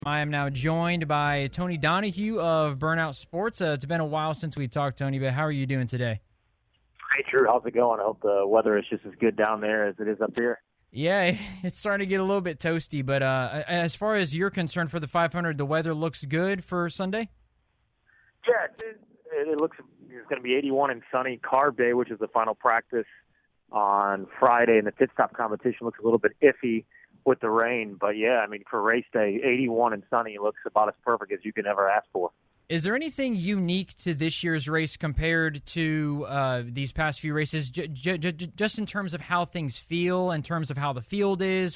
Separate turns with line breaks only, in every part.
I am now joined by Tony Donahue of Burnout Sports. It's been a while since we talked, Tony, but how are you doing today?
Hey, Drew, how's it going? I hope the weather is just as good down there as it is up here.
Yeah, it's starting to get a little bit toasty, but as far as you're concerned for the 500, the weather looks good for Sunday?
Yeah, it looks it's going to be 81 and sunny. Carb day, which is the final practice on Friday, and the pit stop competition looks a little bit iffy with the rain. But, yeah, I mean, for race day, 81 and sunny looks about as perfect as you can ever ask for.
Is there anything unique to this year's race compared to these past few races, just in terms of how things feel, in terms of how the field is?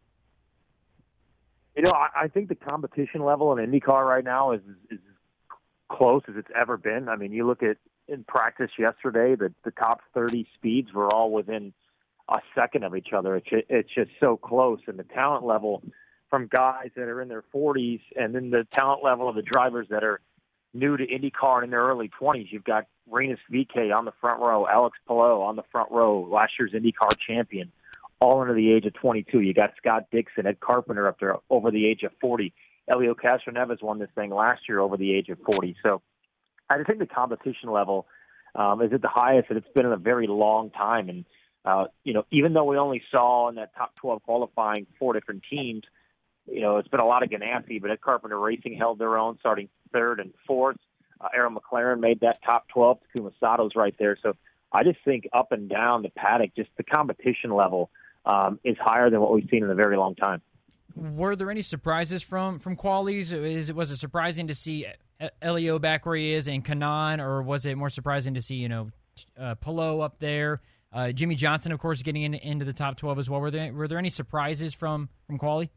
You know, I think the competition level in IndyCar right now is as close as it's ever been. I mean, you look at in practice yesterday, the top 30 speeds were all within a second of each other. It's just so close. And the talent level from guys that are in their 40s and then the talent level of the drivers that are new to IndyCar in their early 20s. You've got Rinus VeeKay on the front row, Alex Palou on the front row, last year's IndyCar champion, all under the age of 22. You got Scott Dixon, Ed Carpenter up there over the age of 40. Elio Castroneves won this thing last year over the age of 40. So I think the competition level is at the highest that it's been in a very long time. And, even though we only saw in that top 12 qualifying 4 different teams, it's been a lot of Ganassi, but Ed Carpenter Racing held their own, starting third and fourth. Aaron McLaren made that top 12. Takuma Sato's right there. So I just think up and down the paddock, just the competition level is higher than what we've seen in a very long time.
Were there any surprises from qualies? Was it surprising to see Elio back where he is and Kanaan, or was it more surprising to see Palou up there? Jimmy Johnson, of course, getting into the top 12 as well. Were there any surprises from quali?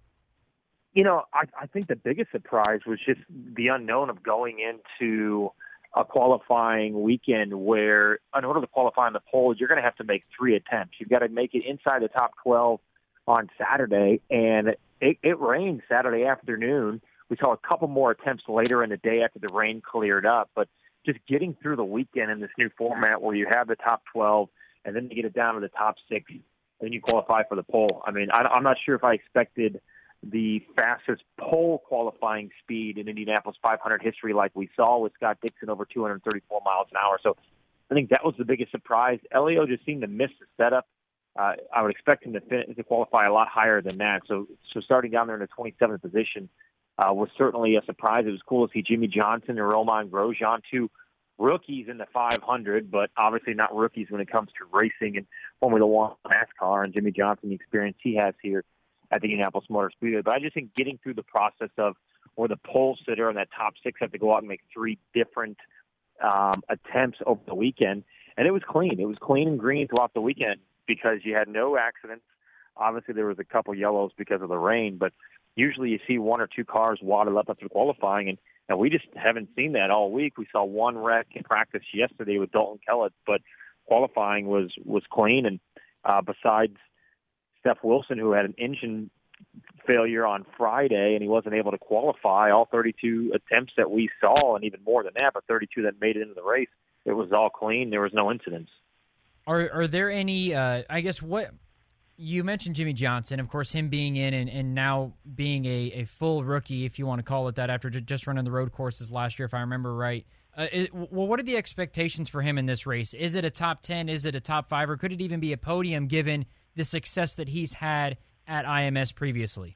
I think the biggest surprise was just the unknown of going into a qualifying weekend where, in order to qualify on the pole, you're going to have to make 3 attempts. You've got to make it inside the top 12 on Saturday, and it rained Saturday afternoon. We saw a couple more attempts later in the day after the rain cleared up, but just getting through the weekend in this new format where you have the top 12 and then you get it down to the top 6, and then you qualify for the pole. I mean, I'm not sure if I expected the fastest pole qualifying speed in Indianapolis 500 history like we saw with Scott Dixon over 234 miles an hour. So I think that was the biggest surprise. Elio just seemed to miss the setup. I would expect him to qualify a lot higher than that. So starting down there in the 27th position was certainly a surprise. It was cool to see Jimmy Johnson and Romain Grosjean, 2 rookies in the 500, but obviously not rookies when it comes to racing and Formula One NASCAR, and Jimmy Johnson, the experience he has here at the Indianapolis Motor Speedway. But I just think getting through the process of where the pole sitter and that top 6 have to go out and make 3 different attempts over the weekend, and it was clean. It was clean and green throughout the weekend because you had no accidents. Obviously, there was a couple yellows because of the rain, but usually you see 1 or 2 cars wadded up after qualifying, and we just haven't seen that all week. We saw 1 wreck in practice yesterday with Dalton Kellett, but qualifying was clean. And besides Steph Wilson, who had an engine failure on Friday and he wasn't able to qualify, all 32 attempts that we saw, and even more than that, but 32 that made it into the race, it was all clean. There was no incidents.
Are there any, what you mentioned Jimmy Johnson, of course, him being in and now being a full rookie, if you want to call it that, after just running the road courses last year, if I remember right. What are the expectations for him in this race? Is it a top 10? Is it a top 5? Or could it even be a podium given the success that he's had at IMS previously?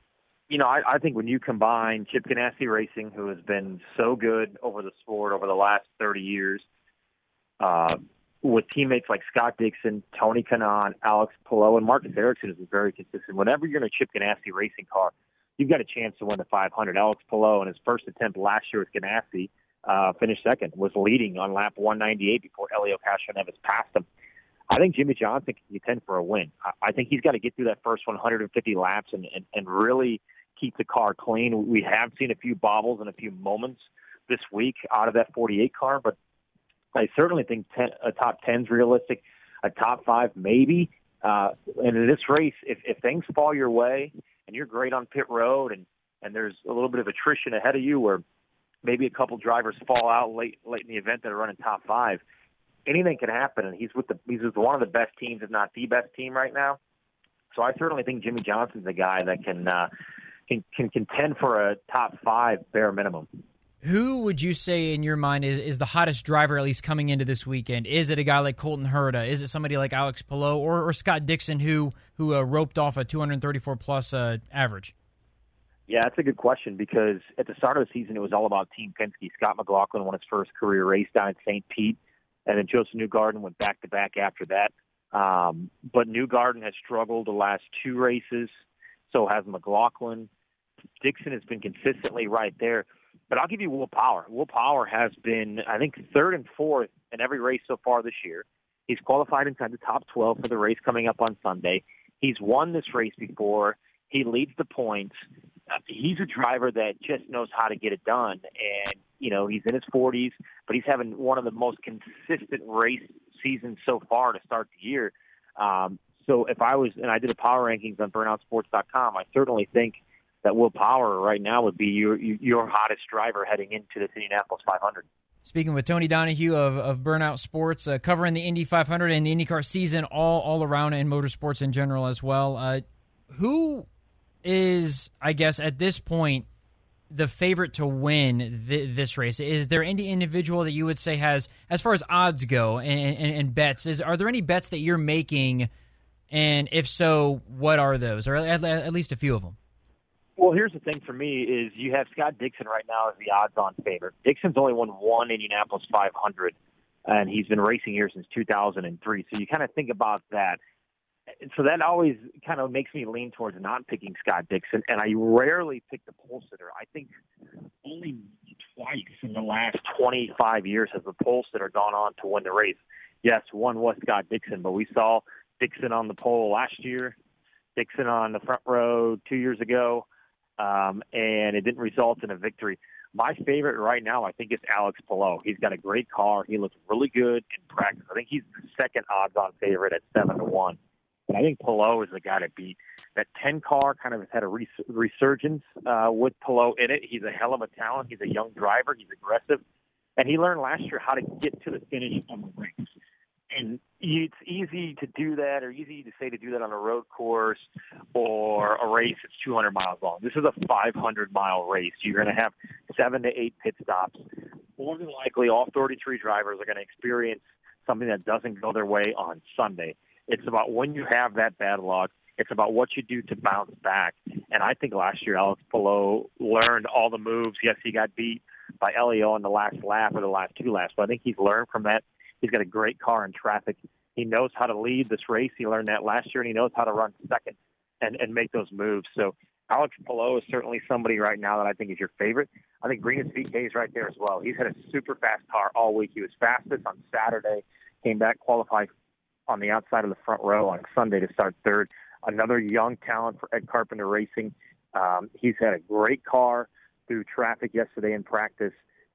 I think when you combine Chip Ganassi Racing, who has been so good over the sport over the last 30 years, with teammates like Scott Dixon, Tony Kanaan, Alex Palou, and Marcus Ericsson is very consistent. Whenever you're in a Chip Ganassi racing car, you've got a chance to win the 500. Alex Palou, in his first attempt last year with Ganassi, finished second, was leading on lap 198 before Elio Castroneves passed him. I think Jimmy Johnson can contend for a win. I think he's got to get through that first 150 laps and really keep the car clean. We have seen a few bobbles and a few moments this week out of that 48 car, but I certainly think a top 10 is realistic, a top 5 maybe. And in this race, if things fall your way and you're great on pit road and there's a little bit of attrition ahead of you where maybe a couple drivers fall out late in the event that are running top 5, anything can happen. And he's with one of the best teams, if not the best team right now. So I certainly think Jimmy Johnson's the guy that can can contend for a top 5 bare minimum.
Who would you say in your mind is the hottest driver, at least coming into this weekend? Is it a guy like Colton Herta? Is it somebody like Alex Palou or Scott Dixon who roped off a 234-plus average?
Yeah, that's a good question because at the start of the season, it was all about Team Penske. Scott McLaughlin won his first career race down at St. Pete, and then Joseph Newgarden went back-to-back after that. But Newgarden has struggled the last 2 races, so has McLaughlin. Dixon has been consistently right there. But I'll give you Will Power. Will Power has been, I think, 3rd and 4th in every race so far this year. He's qualified inside the top 12 for the race coming up on Sunday. He's won this race before. He leads the points. He's a driver that just knows how to get it done. And, he's in his 40s, but he's having one of the most consistent race seasons so far to start the year. So if I was, and I did a power rankings on burnoutsports.com, I certainly think that Will Power right now would be your hottest driver heading into this Indianapolis 500.
Speaking with Tony Donahue of Burnout Sports, covering the Indy 500 and the IndyCar season all around and motorsports in general as well. Who is, I guess, at this point, the favorite to win this race? Is there any individual that you would say has, as far as odds go and bets, are there any bets that you're making? And if so, what are those? Or at least a few of them.
Well, here's the thing for me is you have Scott Dixon right now as the odds-on favorite. Dixon's only won 1 Indianapolis 500, and he's been racing here since 2003. So you kind of think about that. So that always kind of makes me lean towards not picking Scott Dixon, and I rarely pick the pole sitter. I think only twice in the last 25 years has the pole sitter gone on to win the race. Yes, one was Scott Dixon, but we saw Dixon on the pole last year, Dixon on the front row 2 years ago. And it didn't result in a victory. My favorite right now, I think, is Alex Palou. He's got a great car. He looks really good in practice. I think he's the second odds-on favorite at 7-1. And I think Palou is the guy to beat. That 10 car kind of has had a resurgence with Palou in it. He's a hell of a talent. He's a young driver. He's aggressive. And he learned last year how to get to the finish on the race. And it's easy to do that, or easy to say to do that on a road course or a race that's 200 miles long. This is a 500-mile race. You're going to have 7 to 8 pit stops. More than likely, all 33 drivers are going to experience something that doesn't go their way on Sunday. It's about when you have that bad luck. It's about what you do to bounce back. And I think last year Alex Palou learned all the moves. Yes, he got beat by Elio on the last lap or the last 2 laps, but I think he's learned from that. He's got a great car in traffic. He knows how to lead this race. He learned that last year, and he knows how to run second and make those moves. So Alex Palou is certainly somebody right now that I think is your favorite. I think Rinus VeeKay is right there as well. He's had a super fast car all week. He was fastest on Saturday, came back, qualified on the outside of the front row on Sunday to start 3rd. Another young talent for Ed Carpenter Racing. He's had a great car through traffic yesterday in practice.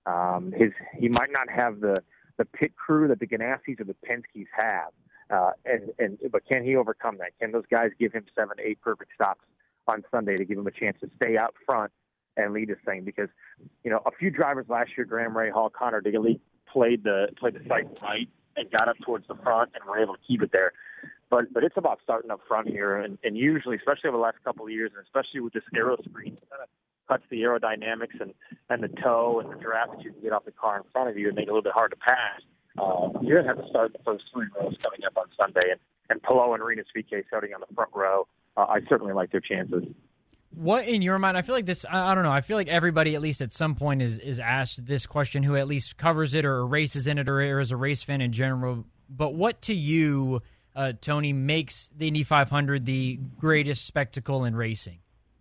He might not have the pit crew that the Ganassis or the Penske's have. But can he overcome that? Can those guys give him 7 to 8 perfect stops on Sunday to give him a chance to stay out front and lead this thing? Because, a few drivers last year, Graham Rahal, Connor Daly, played the site right and got up towards the front and were able to keep it there. But it's about starting up front here. And usually, especially over the last couple of years, and especially with this aero screen, it kind of cuts the aerodynamics and the toe and the draft that you can get off the car in front of you and make it a little bit hard to pass. You're going to have to start the first 3 rows coming up on Sunday. And Palou and Rinus VeeKay starting on the front row, I certainly like their chances.
What, in your mind, I feel like this, I don't know, I feel like everybody at least at some point is asked this question who at least covers it or races in it or is a race fan in general. But what to you, Tony, makes the Indy 500 the greatest spectacle in racing?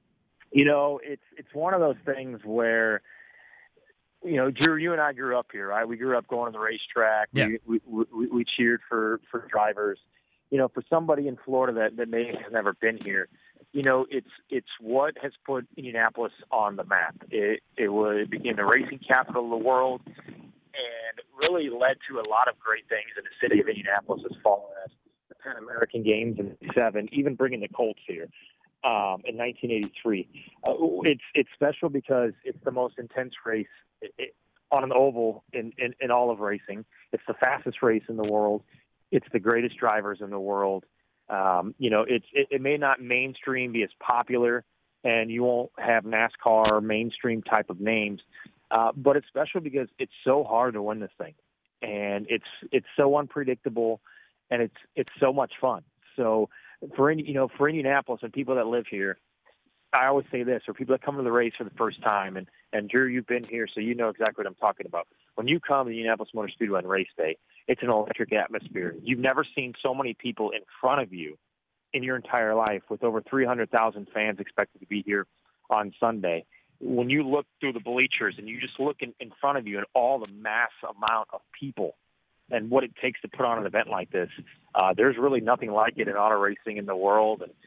It's one of those things where, Drew, you and I grew up here, right? We grew up going to the racetrack.
Yeah.
We cheered for drivers. For somebody in Florida that may have never been here, it's what has put Indianapolis on the map. It became the racing capital of the world and really led to a lot of great things in the city of Indianapolis as far as the Pan American Games in '7, even bringing the Colts here. In 1983. It's special because it's the most intense race on an oval in all of racing. It's the fastest race in the world. It's the greatest drivers in the world. It may not mainstream be as popular and you won't have NASCAR mainstream type of names. But it's special because it's so hard to win this thing, and it's so unpredictable, and it's so much fun. So for Indianapolis and people that live here, I always say this, for people that come to the race for the first time, and Drew, you've been here, so you know exactly what I'm talking about. When you come to Indianapolis Motor Speedway on race day, it's an electric atmosphere. You've never seen so many people in front of you in your entire life, with over 300,000 fans expected to be here on Sunday. When you look through the bleachers and you just look in front of you and all the mass amount of people and what it takes to put on an event like this, there's really nothing like it in auto racing in the world. And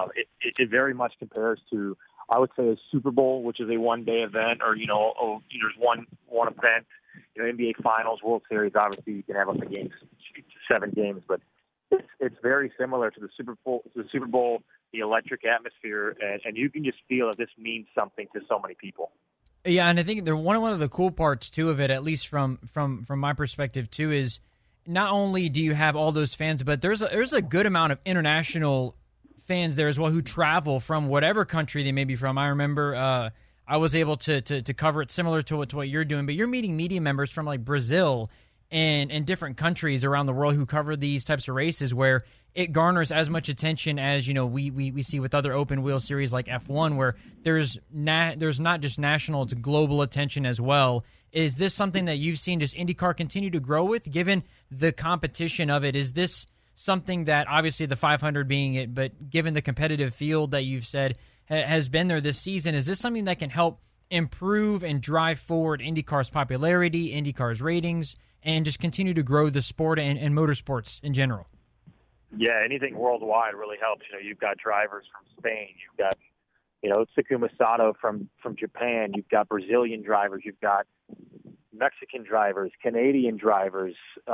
it very much compares to, I would say, a Super Bowl, which is a one-day event, or, there's one event, NBA Finals, World Series. Obviously, you can have up to games, 7 games, but it's very similar to the Super Bowl, the electric atmosphere, and you can just feel that this means something to so many people.
Yeah, and I think one of the cool parts too of it, at least from my perspective too, is not only do you have all those fans, but there's a good amount of international fans there as well who travel from whatever country they may be from. I remember I was able to cover it similar to what you're doing, but you're meeting media members from like Brazil and different countries around the world who cover these types of races, where it garners as much attention as we see with other open wheel series like F1, where there's not just national, it's global attention as well. Is this something that you've seen just IndyCar continue to grow with, given the competition of it? Is this something that, obviously the 500 being it, but given the competitive field that you've said has been there this season, is this something that can help improve and drive forward IndyCar's popularity, IndyCar's ratings, and just continue to grow the sport and motorsports in general?
Yeah, anything worldwide really helps. You've got drivers from Spain. You've got, Takuma Sato from Japan. You've got Brazilian drivers. You've got Mexican drivers, Canadian drivers,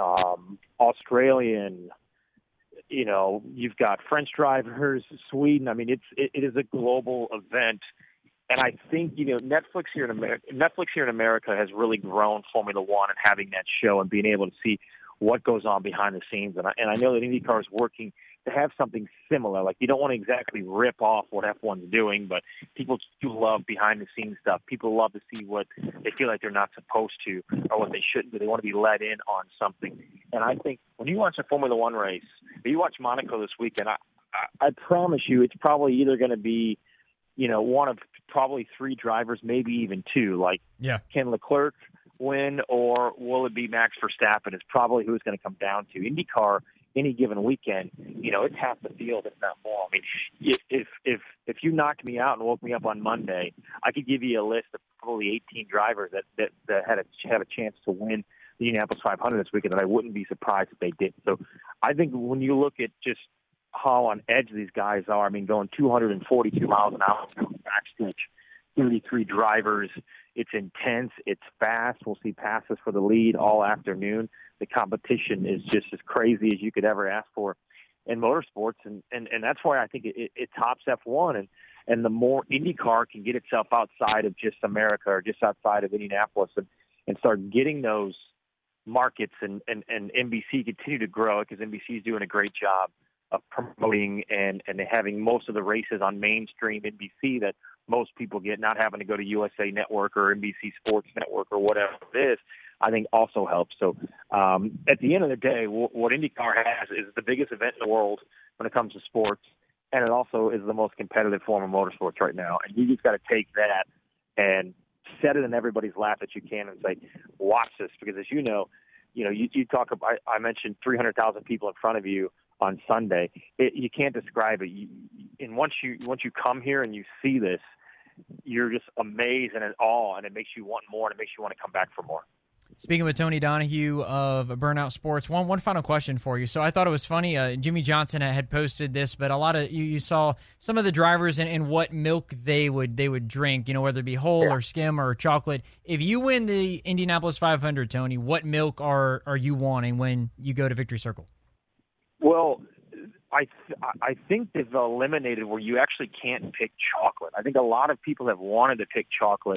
Australian. You've got French drivers, Sweden. I mean, it is a global event. And I think, Netflix here in America has really grown Formula One and having that show and being able to see what goes on behind the scenes. And I know that IndyCar is working to have something similar. Like, you don't want to exactly rip off what F1's doing, but people do love behind-the-scenes stuff. People love to see what they feel like they're not supposed to or what they shouldn't do. They want to be let in on something. And I think when you watch a Formula One race, or you watch Monaco this weekend, I promise you it's probably either going to be, one of probably 3 drivers, maybe even 2. Like, Can Leclerc win, or will it be Max Verstappen? It's probably who it's going to come down to. IndyCar, any given weekend, it's half the field, if not more. I mean, if you knocked me out and woke me up on Monday, I could give you a list of probably 18 drivers that had a chance to win the Indianapolis 500 this weekend, and I wouldn't be surprised if they did. So I think when you look at just how on edge these guys are, I mean, going 242 miles an hour backstretch, 33 drivers. It's intense. It's fast. We'll see passes for the lead all afternoon. The competition is just as crazy as you could ever ask for in motorsports, and that's why I think it tops F1. And the more IndyCar can get itself outside of just America or just outside of Indianapolis and start getting those markets and NBC continue to grow, because NBC is doing a great job of promoting and having most of the races on mainstream NBC that most people get, not having to go to USA Network or NBC Sports Network or whatever it is, I think also helps. So at the end of the day, what IndyCar has is the biggest event in the world when it comes to sports, and it also is the most competitive form of motorsports right now. And you just got to take that and set it in everybody's lap that you can and say, watch this, because as you talk about, I mentioned 300,000 people in front of you on Sunday. You can't describe it. And once you come here and you see this, you're just amazed and in awe, and it makes you want more, and it makes you want to come back for more.
Speaking with Tony Donahue of Burnout Sports, one final question for you. So I thought it was funny. Jimmy Johnson had posted this, but a lot of you saw some of the drivers and what milk they would drink. Whether it be whole or skim or chocolate. If you win the Indianapolis 500, Tony, what milk are you wanting when you go to Victory Circle?
Well, I think they've eliminated where you actually can't pick chocolate. I think a lot of people have wanted to pick chocolate,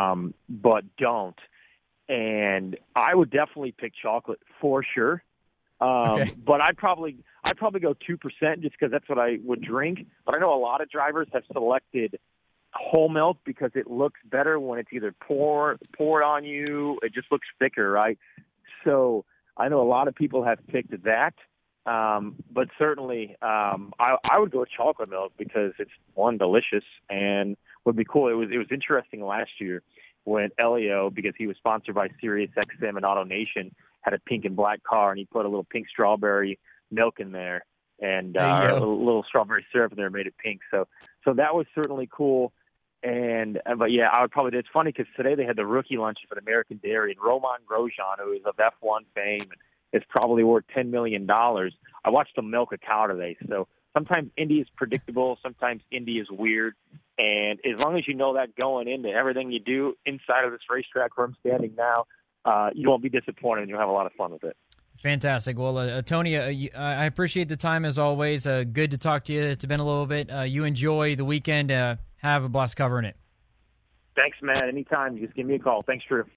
but don't. And I would definitely pick chocolate for sure. But I'd probably go 2% just because that's what I would drink. But I know a lot of drivers have selected whole milk because it looks better when it's either poured on you. It just looks thicker, right? So I know a lot of people have picked that. But certainly, I would go with chocolate milk because it's one, delicious, and would be cool. It was interesting last year when Elio, because he was sponsored by Sirius XM and Auto Nation, had a pink and black car, and he put a little pink strawberry milk in there and a little strawberry syrup in there, made it pink. So that was certainly cool. But yeah, I would probably. It's funny because today they had the rookie luncheon for American Dairy, and Romain Grosjean, who is of F1 fame, is probably worth $10 million. I watched him milk a cow today. So sometimes Indy is predictable, sometimes Indy is weird, and as long as you know that going into everything you do inside of this racetrack where I'm standing now, you won't be disappointed, and you'll have a lot of fun with it.
Fantastic. Well, Tony, I appreciate the time as always. Good to talk to you. It's been a little bit. You enjoy the weekend. Have a blast covering it.
Thanks, Matt. Anytime, just give me a call. Thanks, Drew.